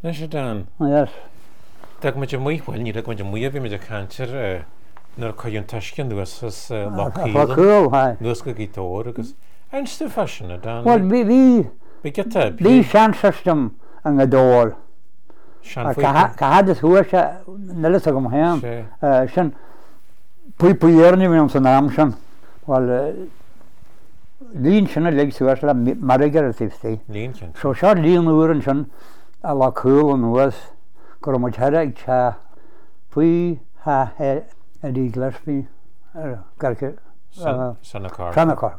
Nes sé Dan. Yes. Dag me muhfuil ní go mu bhí me a cantir nar chuún taiscin nuas Cool, hi. nuas go gítóir agus einstu fashion Dan. Well, we Bí sound system an a door. Ka had this hoor nelis agam ham. Sin pui yerni minum san amshan. Well, lín sin a leg suas la marigar a tifsti. Lín. So shot lín uren sin a la cool and was go much headache cha pui ha a di Gillespie garke Sanakar.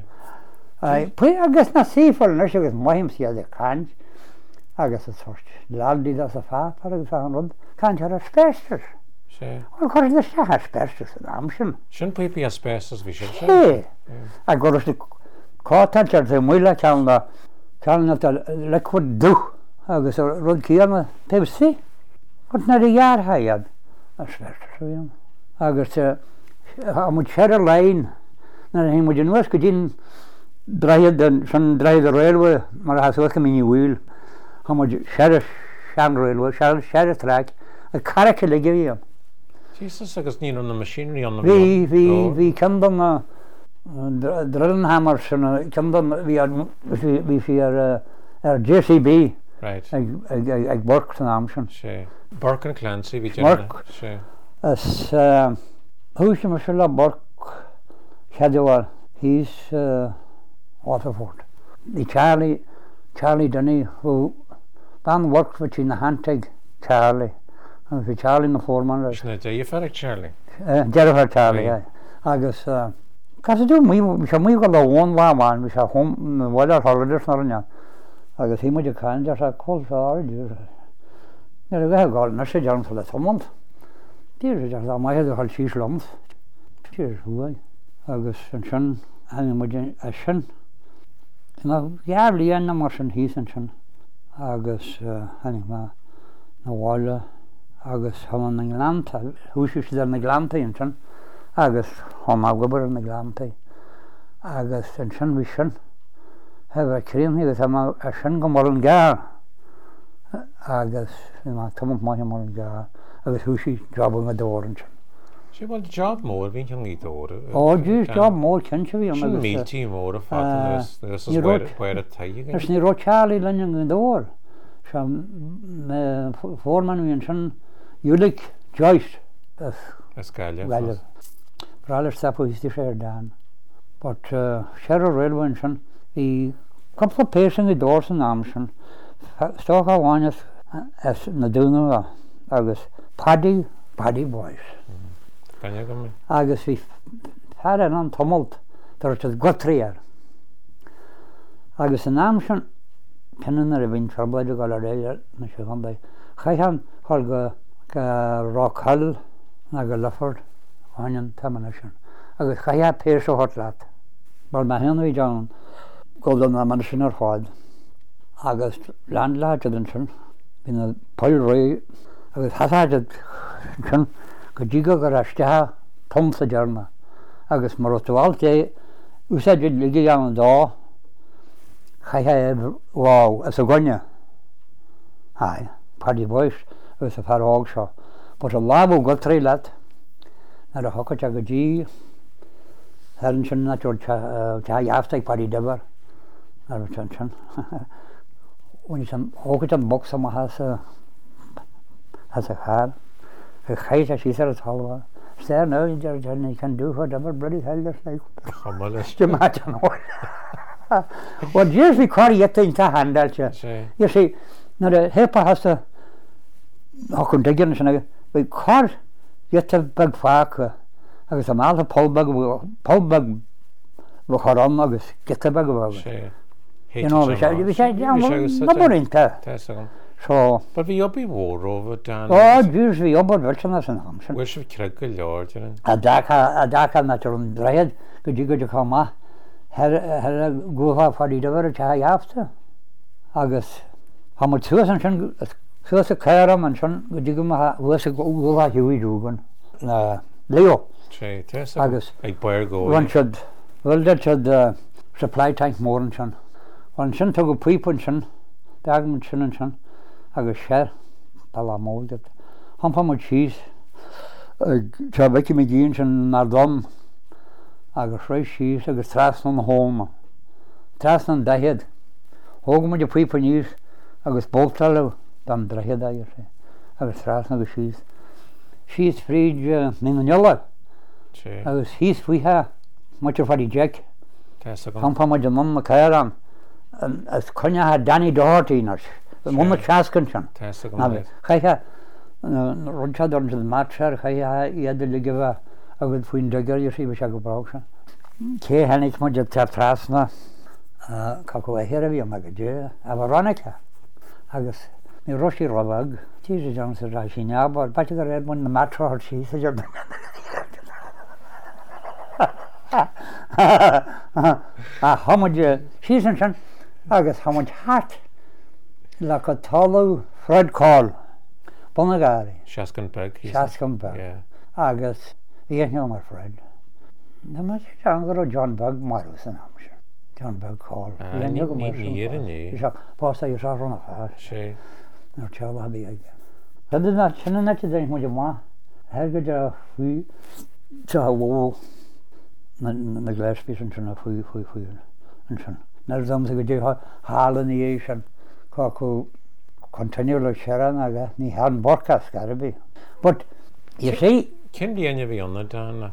I pui I guess na see for no she was mohim see the can I guess it's sort laldi das a fa par example can have asbestos. Well, course the asbestos in amshin. Sin pui asbestos vi sin. Hey. I got us the cottage at the muila calna the liquid do. I guess rod kiana Pepsi. What na the yard hayad asbestos. I guess how much share line na him would you know could in drive the railway mar has work mini wheel how much share railway share track a character le give you Jesus agus ní on the machinery on the we come them drilling hammers and come them we are JCB right I work in Amshan Burke and Clancy we work as who's Marcella Burke Shadowar he's Waterford. The Charlie Dunny who Dan worked for in the Hanteg Charlie and for Charlie in the foreman. Isn't it you for Charlie? Jennifer Charlie, yeah. I guess cause do we got the one man we have home the weather holidays now. I guess he might have kind just a cold for you. There we have got a message on for the month. Dear just my head the she's lumps. Cheers who I guess and and a shin. No, jävlig gärna morsen hisen sen. Agus anima na walla agus han en glanta. Huset där med glanta sen. Agus han avgobar med glanta. Agus sen vision. Hava krim hega sama sen gomorn ga. Agus ma tomot ma morn ga. Agus huset jobbing med dåren sen. She was job more being young door. Oh, just job more can she be on the meal team more of this is where a tie again. There's no Charlie Lanning in the door. Some foreman and son Ulick Joyce. That's Galia. Well, for all stuff was the share down. But Cheryl Railway and son the couple of pacing the doors in Amson. Stock I want as Naduna August Paddy boys. Agus vi had an tumult there was got 3 year. Agus an amshan kennen er vin trouble go already na shogan by khayan holga ka rock hall na go Lufford onion termination. Agus khaya peer so hot lat. Bal ma hen vi down golden na mansioner hod. Agus landlord den bin a pile agus hasad kan go diga go rasta tomsa jarna agus marotualte usad ligi an da khaya wow as a gonya hi party boys was a farog sho but a labo got 3 lat na the hokacha gaji haran na chorcha cha yaftai party dabar na chan when some hokacha box sama has a har she said it's all Sir, no, you can do whatever bloody hell there's like. Well, just we call it in the handle. You see, now the hipper has to hook and digging and we call get a big fuck. I was a man of pull bug, we call on, I was get a bug of it. You know, we said, yeah, so, but we up war over Dan. Oh, usually up on Wilson's and Hampshire. Where should Craigie Lord? A Daka natural dread. Could you go to come? Had a go for the other chai after August. How much Susan so a caram and son could you was a go Huey Dugan. Leo. August. Like Boyer go. One should, well, that should supply tank more and son. One son took a pre-punch son, Dagman son and son. agus sé balla mógad. Hampa mu síos te beici mé díonn sin nar dom agus rééis síos agus trasna hóma. Trasna dahead. Thóga mu de puipa níos agus bótalh dam drahead air sé. Agus trasna agus síos. Síos fríd ní na neola. Agus síos fuithe mu te fadí Jack. Hampa mu de mum na cairan. As connethe Danny Doherty nas. Mumma chascan sin. Chaiche runsead an sin matsear chaiche iad ligah agus faoin degar i sí se go brá se. Cé henig mu de te trasna cá go éhéir a bhí me go dé a bh ranaice agus ní roisí robag tí sé John sa rá sin neabbar, baite go réad mun na matráir sí sa dear hamuid sí san sin agus hamuid hat le go talú Fred Call Bonagari Shaskenberg agus bhíon mar Fred. Na mu an go John Bug marú san am se. John Bug Call. Pásta i rana fá sé nar te bhí aige. Tá sinna nete d mu má her go de chuí te bhó na gléispí an sinna chuí an sin. Nar dom go dé hálan í é sin cá chu continuú le sean aga ní hean borchas garbí. But you see cin díana bhí anna dána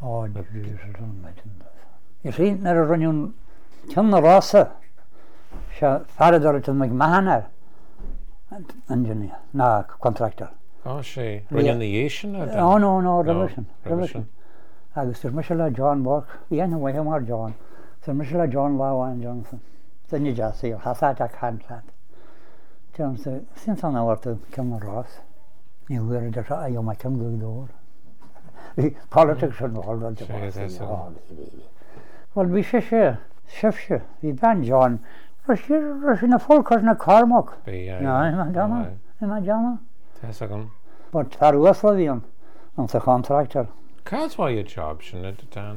you see nar a runún cean na rása se fearadar me mehanar engineer ná contractor. sé runne na dhé sin? No revision. Agus tar mu se le John Bork dhéana bhaithe mar John tar mu se le John Láháin Johnson dunne deasí hasá a canlaat. Sin san áhharta cean na rás ní bhuiir de a dhéom mai cean gúdóir. Bhí politics an bháil Well bhí sé sibse hí ben John sin na fólcas na carmach na John but tar uasla bhíon an sa contractor. Cás bhá a job sin at the time?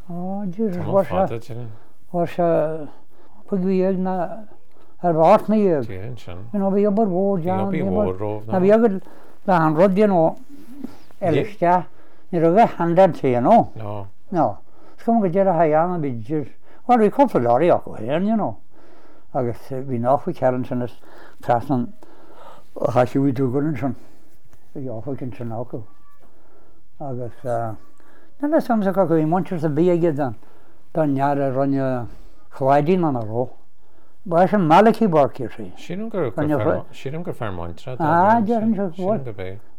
War se pugh na ar bhátna dhéag. Bhí obair bhór na bhí agad le an rudíon ó eiste ní a bheith handantí nó. No. Scum go déar a haanna bhí bhí coppla láiríach go héan agus bhí nachfu ceann sin trasna hasisiú dúgann sin áfucinn sin ácu. Agus na samsa go bhí muintir a bí aige don near a runne chláidín an a ró. Ba sem malaí barcir sí. Sílim gur fearmáintre? Dearan se bhil.